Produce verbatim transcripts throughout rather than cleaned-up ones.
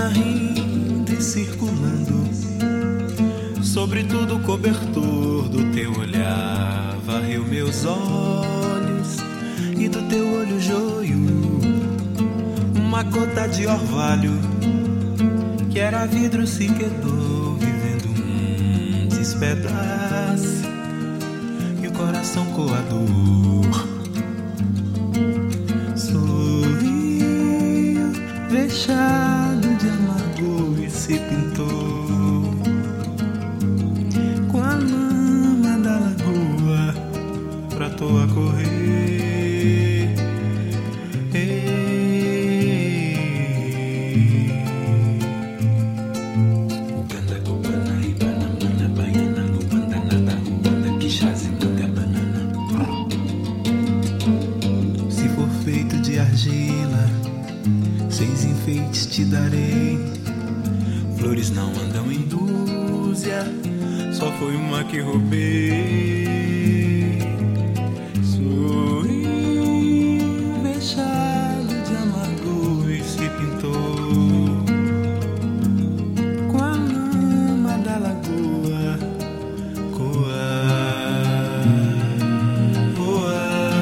luna rindo e circulando sobre tudo o cobertor do teu olhar. Varreu meus olhos e do teu olho joio uma gota de orvalho que era vidro se quedou, vivendo um despedaço e o coração coador sorriu, vexado de amargor e se pintou com a lama da lagoa pra toa correr. Seis enfeites te darei. Flores não andam em dúzia, só foi uma que roubei. Sorriu, vexado de amargor e se pintou com a lama da lagoa. Coa, voa,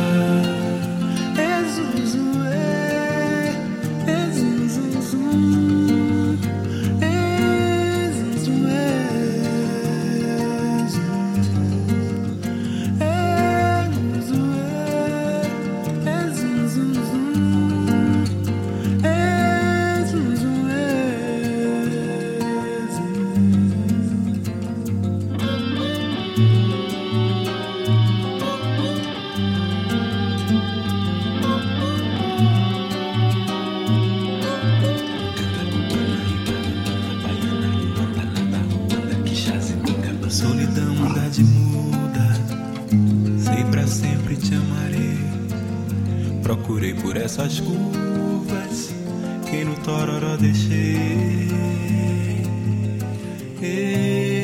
solidão, mudade muda, sei pra sempre te amarei. Procurei por essas curvas que no tororó deixei. Ei,